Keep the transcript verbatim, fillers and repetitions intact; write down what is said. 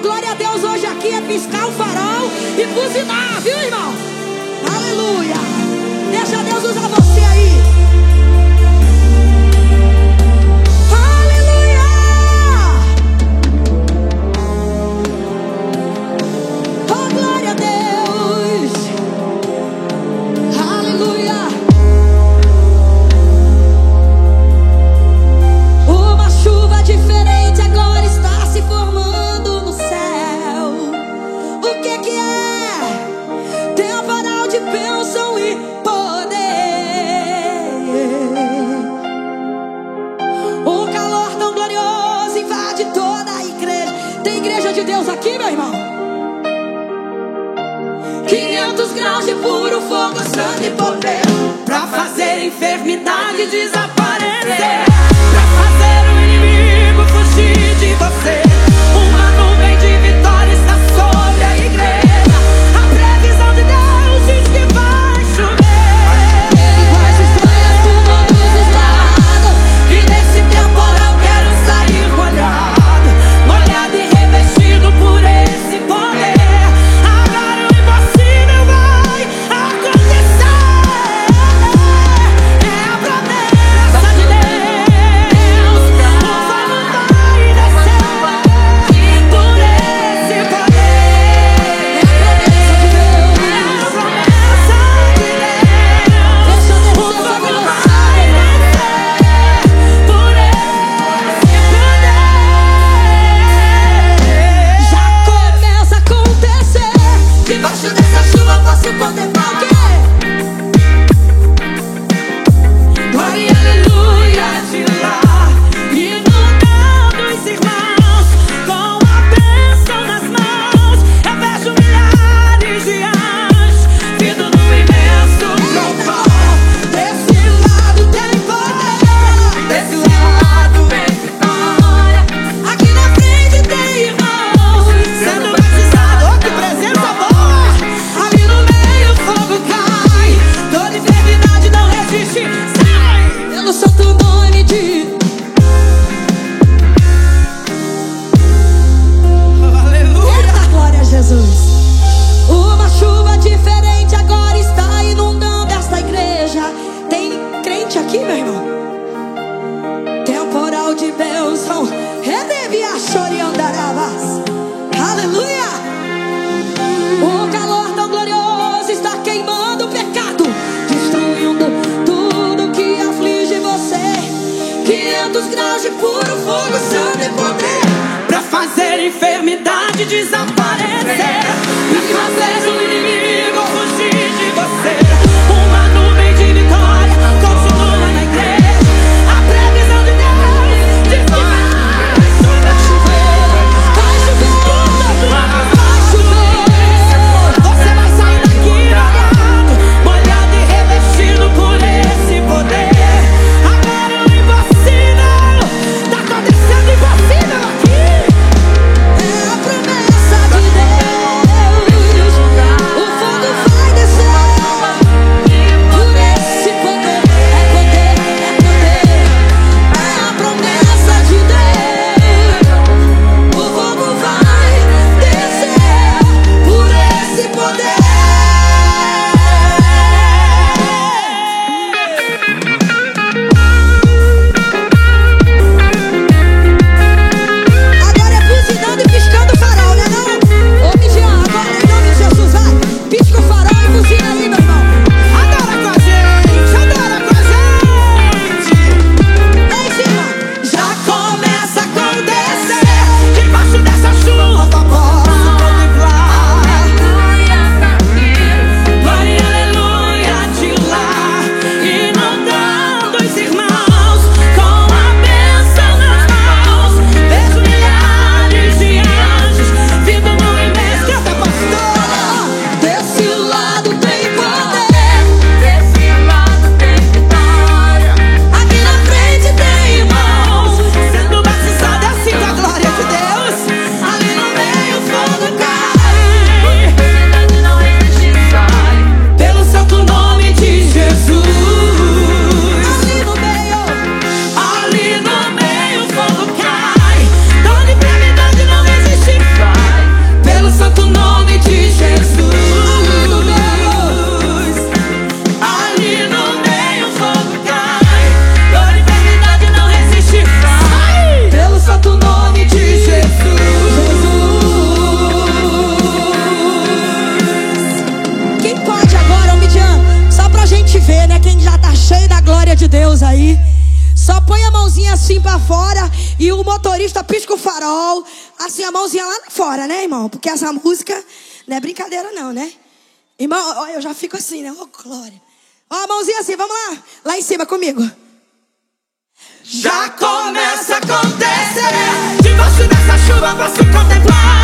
glória a Deus hoje aqui é piscar o farol e buzinar, viu, irmão? Aleluia. Deixa Deus usar você aí. Aqui, meu irmão, quinhentos graus de puro fogo, sangue e poder, pra fazer enfermidade desaparecer, pra fazer o inimigo fugir de você. Uma nuvem de vitória está sobre a igreja. A previsão de Deus diz que vai chover. As estrelas fumando dos lados, e nesse temporal quero sair molhado, molhado e revestido por esse poder. Agora o impossível vai acontecer. É a promessa de Deus. O fogo vai descer por esse poder. É a promessa de Deus. O fogo vai descer por esse poder. Já começa a acontecer. Debaixo dessa chuva posso contemplar o quê? Glória e aleluia de lá, inundando os irmãos com a bênção nas mãos. Eu vejo milhares de anjos vindo no imenso trovão. Desse lado tem poder, desse lado vem vitória. Aqui na frente tem irmãos sendo batizados. Oh, que presença boa! Ali no meio o fogo cai, toda enfermidade não resiste. Sai pelo santo nome de Aleluia. Eita, glória a Jesus. Uma chuva diferente agora está inundando esta igreja. Tem crente aqui, meu irmão? Temporal de bênção. Redevia choriandaravas. Aleluia. O calor tão glorioso está queimando o pecado, destruindo tudo que aflige você. Quinhentos graus de puro fogo, sangue e poder, pra fazer enfermidade desaparecer, pra fazer o inimigo fugir de você. Uma nuvem de vitória continua na igreja. A previsão de Deus diz que vai chover. Vai chover, vai chover. Você vai sair daqui molhado, molhado e revestido por esse poder. Agora o impossível tá acontecendo, impossível aqui. É a promessa de Deus. farol. Assim, a mãozinha lá fora, né, irmão? Porque essa música não é brincadeira não, né? Irmão, eu já fico assim, né? Ô, oh, glória. Ó, a mãozinha assim, vamos lá. Lá em cima comigo. Já começa a acontecer. Debaixo dessa chuva posso contemplar